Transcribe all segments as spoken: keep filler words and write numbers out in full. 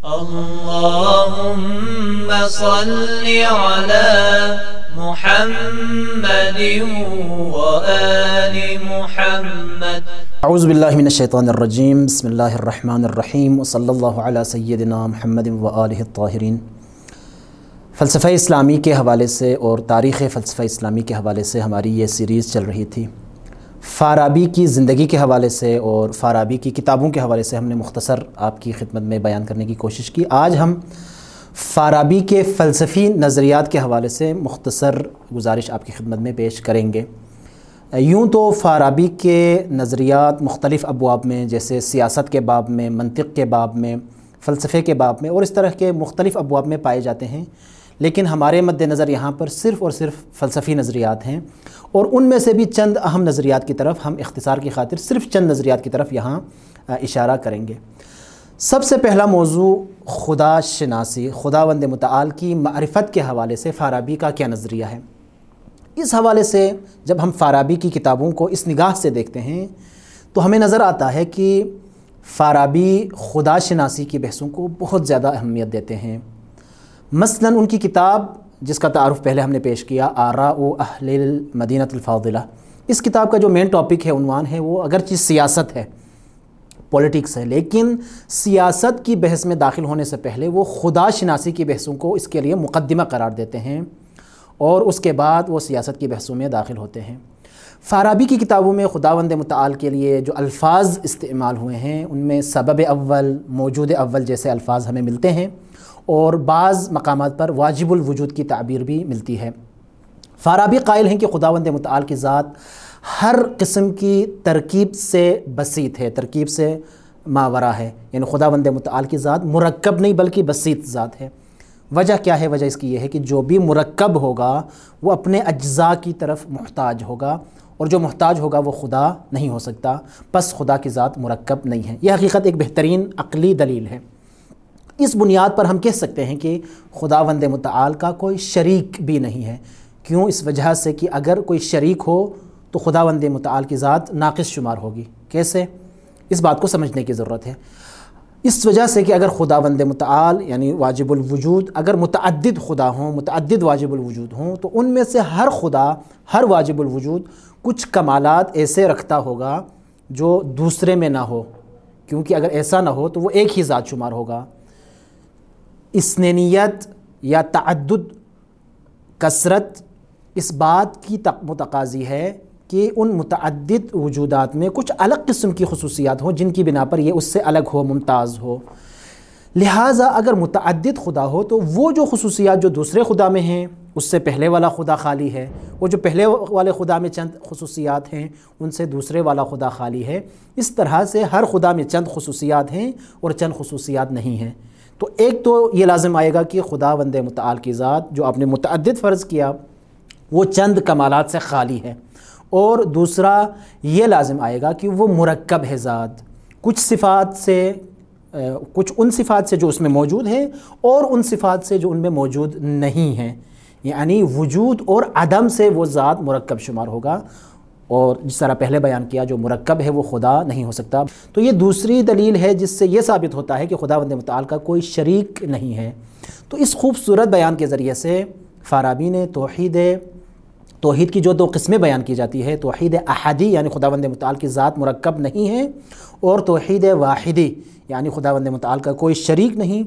اللهم صل على محمد وآل محمد. اعوذ باللہ من الشیطان الرجیم. بسم اللہ الرحمن الرحیم. وصلی اللہ علی سیدنا محمد وآلہ الطاہرین. فلسفہ اسلامی کے حوالے سے اور تاریخ فلسفہ اسلامی کے حوالے سے ہماری یہ سیریز چل رہی تھی. فارابی کی زندگی کے حوالے سے اور فارابی کی کتابوں کے حوالے سے ہم نے مختصر آپ کی خدمت میں بیان کرنے کی کوشش کی. آج ہم فارابی کے فلسفی نظریات کے حوالے سے مختصر گزارش آپ کی خدمت میں پیش کریں گے. یوں تو فارابی کے نظریات مختلف ابواب میں، جیسے سیاست کے باب میں، منطق کے باب میں، فلسفے کے باب میں اور اس طرح کے مختلف ابواب میں پائے جاتے ہیں، لیکن ہمارے مد نظر یہاں پر صرف اور صرف فلسفی نظریات ہیں، اور ان میں سے بھی چند اہم نظریات کی طرف ہم اختصار کی خاطر صرف چند نظریات کی طرف یہاں اشارہ کریں گے. سب سے پہلا موضوع خدا شناسی، خداوند متعال کی معرفت کے حوالے سے فارابی کا کیا نظریہ ہے. اس حوالے سے جب ہم فارابی کی کتابوں کو اس نگاہ سے دیکھتے ہیں تو ہمیں نظر آتا ہے کہ فارابی خدا شناسی کی بحثوں کو بہت زیادہ اہمیت دیتے ہیں. مثلا ان کی کتاب جس کا تعارف پہلے ہم نے پیش کیا، آراء اہل المدینۃ الفاضلہ، اس کتاب کا جو مین ٹاپک ہے، عنوان ہے، وہ اگرچہ سیاست ہے، پولیٹکس ہے، لیکن سیاست کی بحث میں داخل ہونے سے پہلے وہ خدا شناسی کی بحثوں کو اس کے لیے مقدمہ قرار دیتے ہیں اور اس کے بعد وہ سیاست کی بحثوں میں داخل ہوتے ہیں. فارابی کی کتابوں میں خداوند متعال کے لیے جو الفاظ استعمال ہوئے ہیں ان میں سبب اول، موجود اول جیسے الفاظ ہمیں ملتے ہیں، اور بعض مقامات پر واجب الوجود کی تعبیر بھی ملتی ہے. فارابی قائل ہیں کہ خداوند متعال کی ذات ہر قسم کی ترکیب سے بسیط ہے، ترکیب سے ماورا ہے، یعنی خداوند متعال کی ذات مرکب نہیں بلکہ بسیط ذات ہے. وجہ کیا ہے؟ وجہ اس کی یہ ہے کہ جو بھی مرکب ہوگا وہ اپنے اجزاء کی طرف محتاج ہوگا، اور جو محتاج ہوگا وہ خدا نہیں ہو سکتا، پس خدا کی ذات مرکب نہیں ہے. یہ حقیقت ایک بہترین عقلی دلیل ہے. اس بنیاد پر ہم کہہ سکتے ہیں کہ خداوند متعال کا کوئی شریک بھی نہیں ہے. کیوں؟ اس وجہ سے کہ اگر کوئی شریک ہو تو خداوند متعال کی ذات ناقص شمار ہوگی. کیسے؟ اس بات کو سمجھنے کی ضرورت ہے. اس وجہ سے کہ اگر خداوند متعال یعنی واجب الوجود، اگر متعدد خدا ہوں، متعدد واجب الوجود ہوں، تو ان میں سے ہر خدا، ہر واجب الوجود کچھ کمالات ایسے رکھتا ہوگا جو دوسرے میں نہ ہو، کیونکہ اگر ایسا نہ ہو تو وہ ایک ہی ذات شمار ہوگا. اثنینیت یا تعدد، کثرت اس بات کی متقاضی ہے کہ ان متعدد وجودات میں کچھ الگ قسم کی خصوصیات ہوں جن کی بنا پر یہ اس سے الگ ہو، ممتاز ہو. لہٰذا اگر متعدد خدا ہو تو وہ جو خصوصیات جو دوسرے خدا میں ہیں اس سے پہلے والا خدا خالی ہے، وہ جو پہلے والے خدا میں چند خصوصیات ہیں ان سے دوسرے والا خدا خالی ہے. اس طرح سے ہر خدا میں چند خصوصیات ہیں اور چند خصوصیات نہیں ہیں. تو ایک تو یہ لازم آئے گا کہ خداوند متعال کی ذات جو آپ نے متعدد فرض کیا وہ چند کمالات سے خالی ہے، اور دوسرا یہ لازم آئے گا کہ وہ مرکب ہے ذات، کچھ صفات سے، کچھ ان صفات سے جو اس میں موجود ہیں اور ان صفات سے جو ان میں موجود نہیں ہیں، یعنی وجود اور عدم سے وہ ذات مرکب شمار ہوگا. اور جس طرح پہلے بیان کیا جو مرکب ہے وہ خدا نہیں ہو سکتا. تو یہ دوسری دلیل ہے جس سے یہ ثابت ہوتا ہے کہ خداوند متعال کا کوئی شریک نہیں ہے. تو اس خوبصورت بیان کے ذریعے سے فارابی نے توحید توحید کی جو دو قسمیں بیان کی جاتی ہے، توحید احدی یعنی خداوند متعال کی ذات مرکب نہیں ہے، اور توحید واحدی یعنی خداوند متعال کا کوئی شریک نہیں،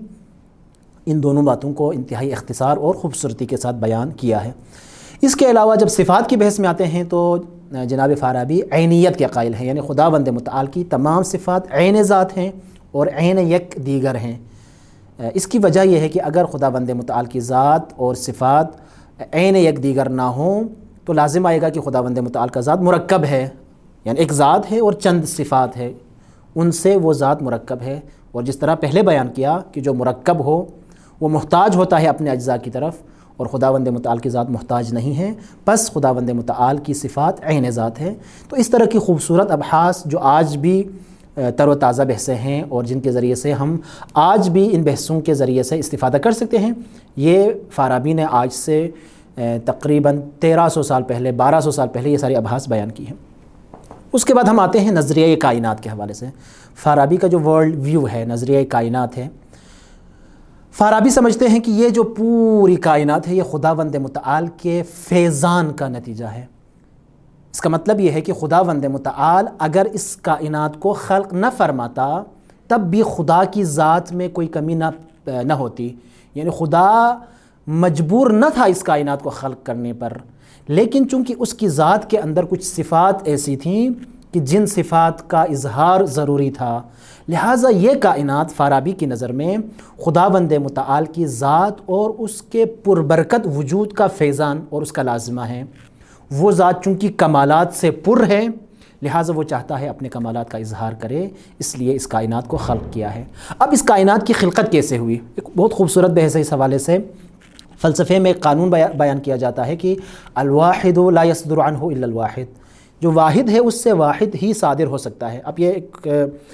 ان دونوں باتوں کو انتہائی اختصار اور خوبصورتی کے ساتھ بیان کیا ہے. اس کے علاوہ جب صفات کی بحث میں آتے ہیں تو جناب فارابی عینیت کے قائل ہیں، یعنی خداوند متعال کی تمام صفات عین ذات ہیں اور عین یک دیگر ہیں. اس کی وجہ یہ ہے کہ اگر خداوند متعال کی ذات اور صفات عین یک دیگر نہ ہوں تو لازم آئے گا کہ خداوند متعال کا ذات مرکب ہے، یعنی ایک ذات ہے اور چند صفات ہے، ان سے وہ ذات مرکب ہے. اور جس طرح پہلے بیان کیا کہ جو مرکب ہو وہ محتاج ہوتا ہے اپنے اجزاء کی طرف، اور خداوند متعال کی ذات محتاج نہیں ہے، پس خداوند متعال کی صفات عین ذات ہے. تو اس طرح کی خوبصورت ابحاث جو آج بھی تر و تازہ بحثیں ہیں اور جن کے ذریعے سے ہم آج بھی ان بحثوں کے ذریعے سے استفادہ کر سکتے ہیں، یہ فارابی نے آج سے تقریباً تیرہ سو سال پہلے، بارہ سو سال پہلے یہ ساری ابحاث بیان کی ہیں. اس کے بعد ہم آتے ہیں نظریہ کائنات کے حوالے سے. فارابی کا جو ورلڈ ویو ہے، نظریہ کائنات ہے، فارابی سمجھتے ہیں کہ یہ جو پوری کائنات ہے یہ خداوند متعال کے فیضان کا نتیجہ ہے۔ اس کا مطلب یہ ہے کہ خداوند متعال اگر اس کائنات کو خلق نہ فرماتا تب بھی خدا کی ذات میں کوئی کمی نہ نہ ہوتی، یعنی خدا مجبور نہ تھا اس کائنات کو خلق کرنے پر، لیکن چونکہ اس کی ذات کے اندر کچھ صفات ایسی تھیں کہ جن صفات کا اظہار ضروری تھا، لہٰذا یہ کائنات فارابی کی نظر میں خداوند متعال کی ذات اور اس کے پربرکت وجود کا فیضان اور اس کا لازمہ ہے۔ وہ ذات چونکہ کمالات سے پر ہے، لہٰذا وہ چاہتا ہے اپنے کمالات کا اظہار کرے، اس لیے اس کائنات کو خلق کیا ہے۔ اب اس کائنات کی خلقت کیسے ہوئی؟ ایک بہت خوبصورت بحث ہے اس حوالے سے۔ فلسفے میں ایک قانون بیان کیا جاتا ہے کہ الواحد لا يصدر عنہ الا الواحد، جو واحد ہے اس سے واحد ہی صادر ہو سکتا ہے۔ اب یہ ایک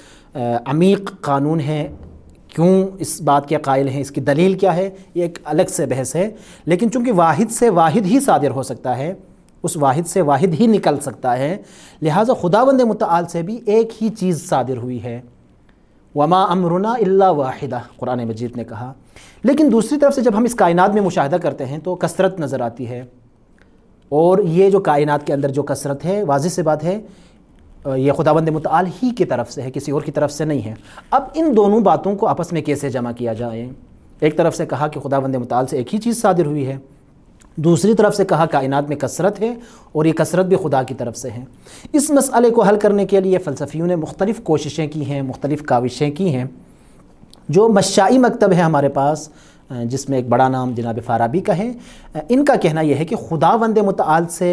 عمیق قانون ہے، کیوں اس بات کے قائل ہیں، اس کی دلیل کیا ہے، یہ ایک الگ سے بحث ہے، لیکن چونکہ واحد سے واحد ہی صادر ہو سکتا ہے، اس واحد سے واحد ہی نکل سکتا ہے، لہٰذا خداوند متعال سے بھی ایک ہی چیز صادر ہوئی ہے۔ وما امرنا الا واحدہ، قرآن مجید نے کہا۔ لیکن دوسری طرف سے جب ہم اس کائنات میں مشاہدہ کرتے ہیں تو کثرت نظر آتی ہے، اور یہ جو کائنات کے اندر جو کثرت ہے، واضح سی بات ہے یہ خداوند متعال ہی کی طرف سے ہے، کسی اور کی طرف سے نہیں ہے۔ اب ان دونوں باتوں کو آپس میں کیسے جمع کیا جائے؟ ایک طرف سے کہا کہ خداوند متعال سے ایک ہی چیز صادر ہوئی ہے، دوسری طرف سے کہا کائنات میں کثرت ہے اور یہ کثرت بھی خدا کی طرف سے ہے۔ اس مسئلے کو حل کرنے کے لیے فلسفیوں نے مختلف کوششیں کی ہیں، مختلف کاوشیں کی ہیں۔ جو مشائی مکتب ہے ہمارے پاس، جس میں ایک بڑا نام جناب فارابی کا ہے، ان کا کہنا یہ ہے کہ خداوند متعال سے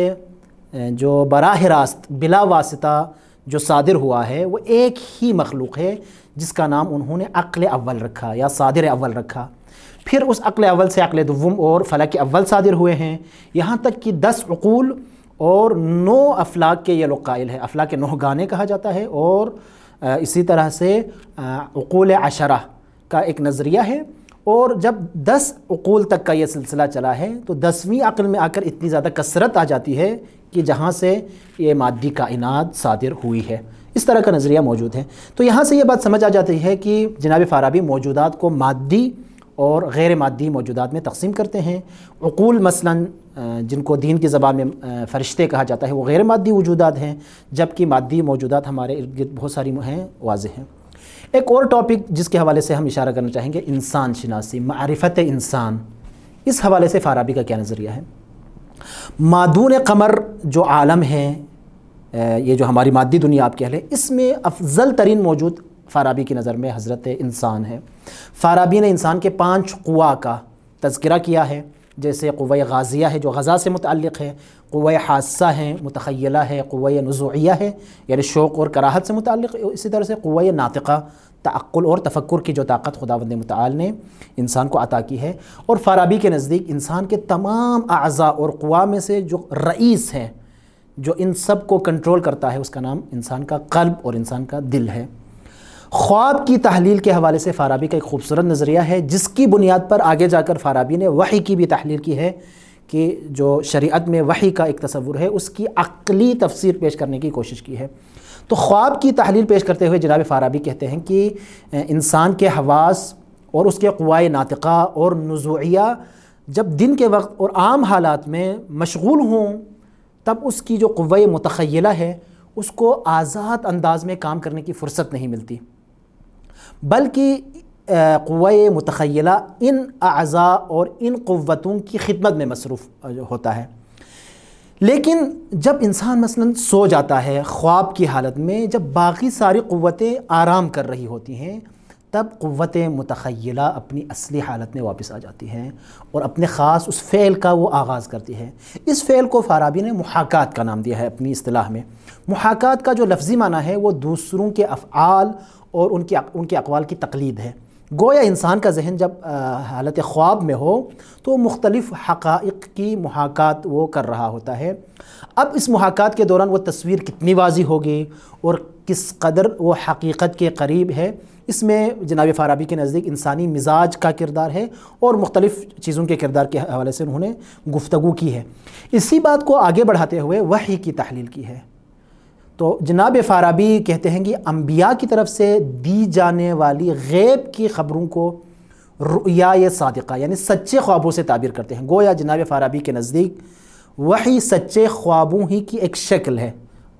جو براہ راست بلا واسطہ جو صادر ہوا ہے وہ ایک ہی مخلوق ہے، جس کا نام انہوں نے عقل اول رکھا یا صادر اول رکھا۔ پھر اس عقل اول سے عقل دوم اور فلک اول صادر ہوئے ہیں، یہاں تک کہ دس عقول اور نو افلاک کے یہ لوگ قائل ہے۔ افلاک نوح گانے کہا جاتا ہے، اور اسی طرح سے عقول عشرہ کا ایک نظریہ ہے، اور جب دس عقول تک کا یہ سلسلہ چلا ہے تو دسویں عقل میں آ کر اتنی زیادہ کثرت آ جاتی ہے کہ جہاں سے یہ مادی کائنات صادر ہوئی ہے۔ اس طرح کا نظریہ موجود ہے۔ تو یہاں سے یہ بات سمجھ آ جاتی ہے کہ جناب فارابی موجودات کو مادی اور غیر مادی موجودات میں تقسیم کرتے ہیں۔ عقول مثلاً جن کو دین کی زبان میں فرشتے کہا جاتا ہے وہ غیر مادی وجودات ہیں، جبکہ مادی موجودات ہمارے ارد گرد بہت ساری ہیں، واضح ہیں۔ ایک اور ٹاپک جس کے حوالے سے ہم اشارہ کرنا چاہیں گے، انسان شناسی، معرفت انسان۔ اس حوالے سے فارابی کا کیا نظریہ ہے؟ مادون قمر جو عالم ہے، یہ جو ہماری مادی دنیا آپ کہہ لیں، اس میں افضل ترین موجود فارابی کی نظر میں حضرت انسان ہے۔ فارابی نے انسان کے پانچ قوا کا تذکرہ کیا ہے، جیسے قوہ غازیہ ہے جو غزا سے متعلق ہے، قوہ حاسہ ہے، متخیلہ ہے، قوہ نزوعیہ ہے یعنی شوق اور کراہت سے متعلق، اسی طرح سے قوہ ناطقہ، تعقل اور تفکر کی جو طاقت خداوند متعال نے انسان کو عطا کی ہے۔ اور فارابی کے نزدیک انسان کے تمام اعضاء اور قوا میں سے جو رئیس ہے، جو ان سب کو کنٹرول کرتا ہے، اس کا نام انسان کا قلب اور انسان کا دل ہے۔ خواب کی تحلیل کے حوالے سے فارابی کا ایک خوبصورت نظریہ ہے، جس کی بنیاد پر آگے جا کر فارابی نے وحی کی بھی تحلیل کی ہے، کہ جو شریعت میں وحی کا ایک تصور ہے اس کی عقلی تفسیر پیش کرنے کی کوشش کی ہے۔ تو خواب کی تحلیل پیش کرتے ہوئے جناب فارابی کہتے ہیں کہ انسان کے حواس اور اس کے قوائے ناطقہ اور نزوعیہ جب دن کے وقت اور عام حالات میں مشغول ہوں، تب اس کی جو قوہ متخیلہ ہے اس کو آزاد انداز میں کام کرنے کی فرصت نہیں ملتی، بلکہ قوہ متخیلہ ان اعضاء اور ان قوتوں کی خدمت میں مصروف ہوتا ہے۔ لیکن جب انسان مثلاً سو جاتا ہے خواب کی حالت میں، جب باقی ساری قوتیں آرام کر رہی ہوتی ہیں، تب قوت متخیلہ اپنی اصلی حالت میں واپس آ جاتی ہیں اور اپنے خاص اس فعل کا وہ آغاز کرتی ہے۔ اس فعل کو فارابی نے محاکات کا نام دیا ہے اپنی اصطلاح میں۔ محاکات کا جو لفظی معنی ہے وہ دوسروں کے افعال اور ان کے ان کے اقوال کی تقلید ہے۔ گویا انسان کا ذہن جب حالت خواب میں ہو تو مختلف حقائق کی محاکات وہ کر رہا ہوتا ہے۔ اب اس محاکات کے دوران وہ تصویر کتنی واضح ہوگی اور کس قدر وہ حقیقت کے قریب ہے، اس میں جناب فارابی کے نزدیک انسانی مزاج کا کردار ہے اور مختلف چیزوں کے کردار کے حوالے سے انہوں نے گفتگو کی ہے۔ اسی بات کو آگے بڑھاتے ہوئے وحی کی تحلیل کی ہے۔ تو جناب فارابی کہتے ہیں کہ انبیاء کی طرف سے دی جانے والی غیب کی خبروں کو رؤیا صادقہ یعنی سچے خوابوں سے تعبیر کرتے ہیں۔ گویا جناب فارابی کے نزدیک وحی سچے خوابوں ہی کی ایک شکل ہے۔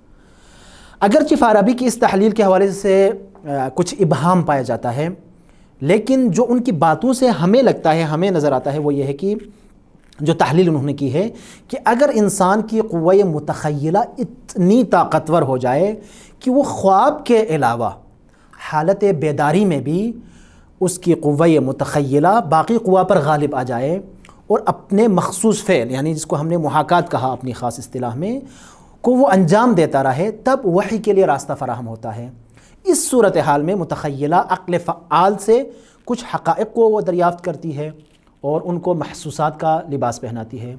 اگرچہ فارابی کی اس تحلیل کے حوالے سے کچھ ابہام پایا جاتا ہے، لیکن جو ان کی باتوں سے ہمیں لگتا ہے، ہمیں نظر آتا ہے، وہ یہ ہے کہ جو تحلیل انہوں نے کی ہے کہ اگر انسان کی قوہ متخیلہ اتنی طاقتور ہو جائے کہ وہ خواب کے علاوہ حالت بیداری میں بھی اس کی قوہ متخیلہ باقی قوا پر غالب آ جائے اور اپنے مخصوص فعل یعنی جس کو ہم نے محاکات کہا اپنی خاص اصطلاح میں کو وہ انجام دیتا رہے، تب وحی کے لیے راستہ فراہم ہوتا ہے۔ اس صورتحال میں متخیلہ عقل فعال سے کچھ حقائق کو وہ دریافت کرتی ہے اور ان کو محسوسات کا لباس پہناتی ہے۔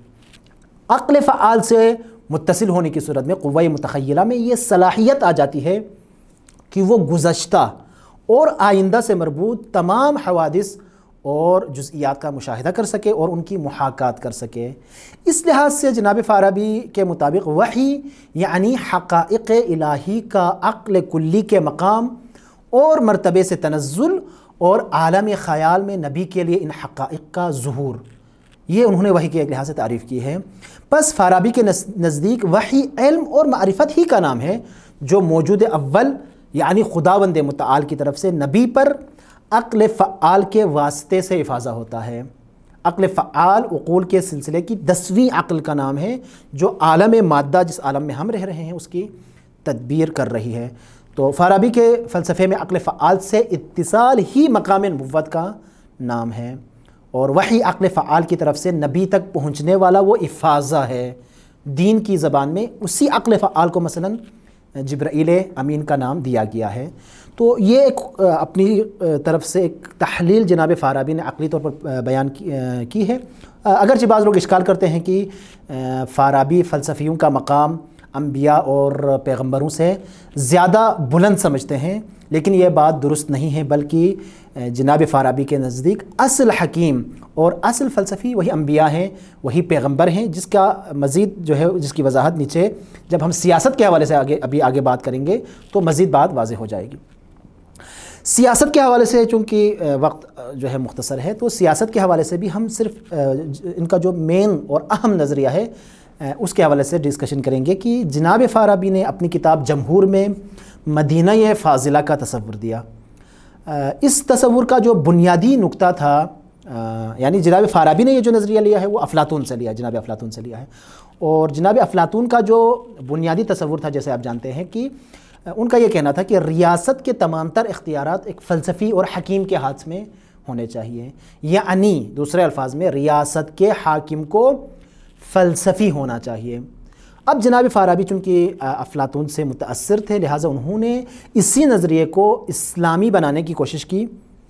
عقل فعال سے متصل ہونے کی صورت میں قوہ متخیلہ میں یہ صلاحیت آ جاتی ہے کہ وہ گزشتہ اور آئندہ سے مربوط تمام حوادث اور جزئیات کا مشاہدہ کر سکے اور ان کی محاکات کر سکے۔ اس لحاظ سے جناب فارابی کے مطابق وحی یعنی حقائق الہی کا عقل کلی کے مقام اور مرتبے سے تنزل اور عالم خیال میں نبی کے لیے ان حقائق کا ظہور، یہ انہوں نے وحی کے ایک لحاظ سے تعریف کی ہے۔ پس فارابی کے نزدیک وحی علم اور معرفت ہی کا نام ہے جو موجود اول یعنی خداوند متعال کی طرف سے نبی پر عقل فعال کے واسطے سے افاضہ ہوتا ہے۔ عقل فعال عقول کے سلسلے کی دسویں عقل کا نام ہے جو عالم مادہ جس عالم میں ہم رہ رہے ہیں اس کی تدبیر کر رہی ہے۔ تو فارابی کے فلسفے میں عقل فعال سے اتصال ہی مقام نبوت کا نام ہے، اور وحی عقل فعال کی طرف سے نبی تک پہنچنے والا وہ افاضہ ہے۔ دین کی زبان میں اسی عقل فعال کو مثلاً جبرائیل امین کا نام دیا گیا ہے۔ تو یہ ایک اپنی طرف سے ایک تحلیل جناب فارابی نے عقلی طور پر بیان کی ہے۔ اگرچہ بعض لوگ اشکال کرتے ہیں کہ فارابی فلسفیوں کا مقام انبیاء اور پیغمبروں سے زیادہ بلند سمجھتے ہیں، لیکن یہ بات درست نہیں ہے، بلکہ جناب فارابی کے نزدیک اصل حکیم اور اصل فلسفی وہی انبیاء ہیں، وہی پیغمبر ہیں، جس کا مزید جو ہے جس کی وضاحت نیچے جب ہم سیاست کے حوالے سے آگے ابھی آگے بات کریں گے تو مزید بات واضح ہو جائے گی۔ سیاست کے حوالے سے چونکہ وقت جو ہے مختصر ہے، تو سیاست کے حوالے سے بھی ہم صرف ان کا جو مین اور اہم نظریہ ہے اس کے حوالے سے ڈسکشن کریں گے کہ جناب فارابی نے اپنی کتاب جمہور میں مدینہ فاضلہ کا تصور دیا۔ اس تصور کا جو بنیادی نقطہ تھا، یعنی جناب فارابی نے یہ جو نظریہ لیا ہے وہ افلاطون سے لیا ہے، جناب افلاطون سے لیا ہے، اور جناب افلاطون کا جو بنیادی تصور تھا جیسے آپ جانتے ہیں کہ ان کا یہ کہنا تھا کہ ریاست کے تمام تر اختیارات ایک فلسفی اور حکیم کے ہاتھ میں ہونے چاہیے، یعنی دوسرے الفاظ میں ریاست کے حاکم کو فلسفی ہونا چاہیے۔ اب جناب فارابی چونکہ افلاطون سے متاثر تھے، لہٰذا انہوں نے اسی نظریے کو اسلامی بنانے کی کوشش کی۔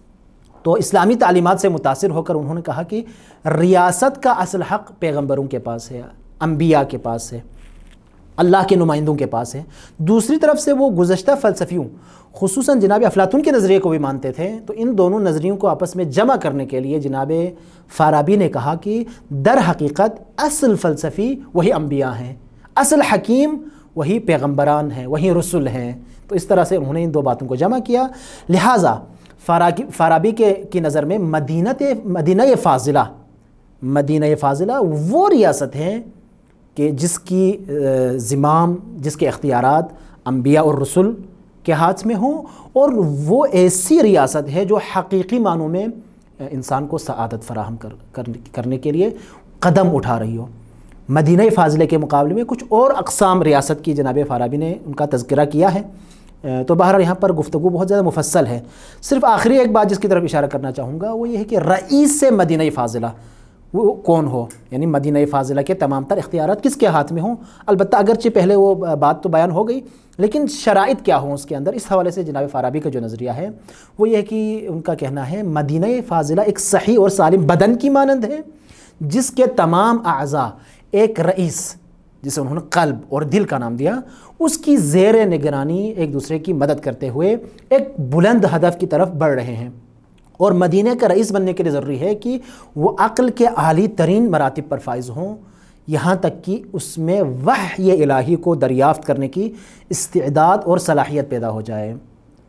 تو اسلامی تعلیمات سے متاثر ہو کر انہوں نے کہا کہ ریاست کا اصل حق پیغمبروں کے پاس ہے، انبیاء کے پاس ہے، اللہ کے نمائندوں کے پاس ہے۔ دوسری طرف سے وہ گزشتہ فلسفیوں خصوصاً جناب افلاطون کے نظریے کو بھی مانتے تھے، تو ان دونوں نظریوں کو آپس میں جمع کرنے کے لیے جناب فارابی نے کہا کہ در حقیقت اصل فلسفی وہی انبیاء ہیں، اصل حکیم وہی پیغمبران ہیں، وہی رسول ہیں۔ تو اس طرح سے انہوں نے ان دو باتوں کو جمع کیا۔ لہٰذا فارابی کے کی نظر میں مدینہ مدینہ فاضلہ مدینہ فاضلہ وہ ریاست ہے کہ جس کی زمام، جس کے اختیارات انبیاء اور رسول کے ہاتھ میں ہوں، اور وہ ایسی ریاست ہے جو حقیقی معنوں میں انسان کو سعادت فراہم کر کرنے کے لیے قدم اٹھا رہی ہو۔ مدینہ فاضلہ کے مقابلے میں کچھ اور اقسام ریاست کی جناب فارابی نے ان کا تذکرہ کیا ہے، تو بہرحال یہاں پر گفتگو بہت زیادہ مفصل ہے۔ صرف آخری ایک بات جس کی طرف اشارہ کرنا چاہوں گا وہ یہ ہے کہ رئیس مدینہ فاضلہ وہ کون ہو، یعنی مدینہ فاضلہ کے تمام تر اختیارات کس کے ہاتھ میں ہوں۔ البتہ اگرچہ پہلے وہ بات تو بیان ہو گئی، لیکن شرائط کیا ہوں اس کے اندر، اس حوالے سے جناب فارابی کا جو نظریہ ہے وہ یہ ہے کہ ان کا کہنا ہے مدینہ فاضلہ ایک صحیح اور سالم بدن کی مانند ہے جس کے تمام اعضاء ایک رئیس جسے انہوں نے قلب اور دل کا نام دیا اس کی زیر نگرانی ایک دوسرے کی مدد کرتے ہوئے ایک بلند ہدف کی طرف بڑھ رہے ہیں۔ اور مدینہ کا رئیس بننے کے لیے ضروری ہے کہ وہ عقل کے عالی ترین مراتب پر فائز ہوں، یہاں تک کہ اس میں وحی الہی کو دریافت کرنے کی استعداد اور صلاحیت پیدا ہو جائے۔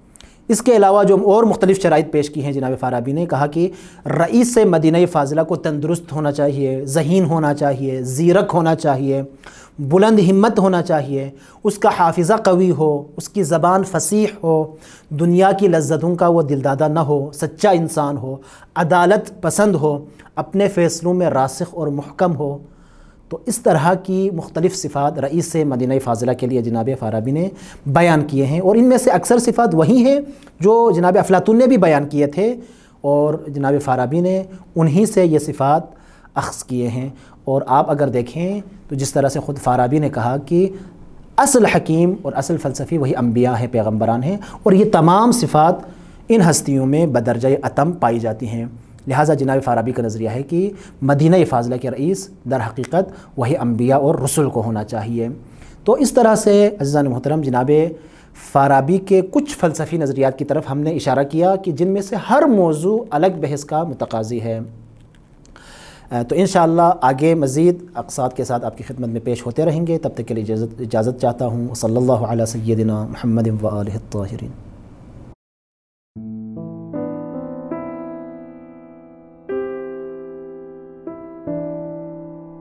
اس کے علاوہ جو اور مختلف شرائط پیش کی ہیں جناب فارابی نے، کہا کہ رئیس مدینہ فاضلہ کو تندرست ہونا چاہیے، ذہین ہونا چاہیے، زیرک ہونا چاہیے، بلند ہمت ہونا چاہیے، اس کا حافظہ قوی ہو، اس کی زبان فصیح ہو، دنیا کی لذتوں کا وہ دلدادہ نہ ہو، سچا انسان ہو، عدالت پسند ہو، اپنے فیصلوں میں راسخ اور محکم ہو۔ تو اس طرح کی مختلف صفات رئیس مدینہ فاضلہ کے لیے جناب فارابی نے بیان کیے ہیں، اور ان میں سے اکثر صفات وہی ہیں جو جناب افلاطون نے بھی بیان کیے تھے، اور جناب فارابی نے انہی سے یہ صفات اخذ کیے ہیں۔ اور آپ اگر دیکھیں تو جس طرح سے خود فارابی نے کہا کہ اصل حکیم اور اصل فلسفی وہی انبیاء ہیں، پیغمبران ہیں، اور یہ تمام صفات ان ہستیوں میں بدرجہ اتم پائی جاتی ہیں۔ لہٰذا جناب فارابی کا نظریہ ہے کہ مدینہ فاضلہ کے رئیس در حقیقت وہی انبیاء اور رسل کو ہونا چاہیے۔ تو اس طرح سے عزیزان محترم جناب فارابی کے کچھ فلسفی نظریات کی طرف ہم نے اشارہ کیا کہ جن میں سے ہر موضوع الگ بحث کا متقاضی ہے۔ تو انشاءاللہ آگے مزید اقساط کے ساتھ آپ کی خدمت میں پیش ہوتے رہیں گے۔ تب تک کے لیے اجازت اجازت چاہتا ہوں۔ صلی اللہ علی سیدنا محمد و آلہ الطاہرین۔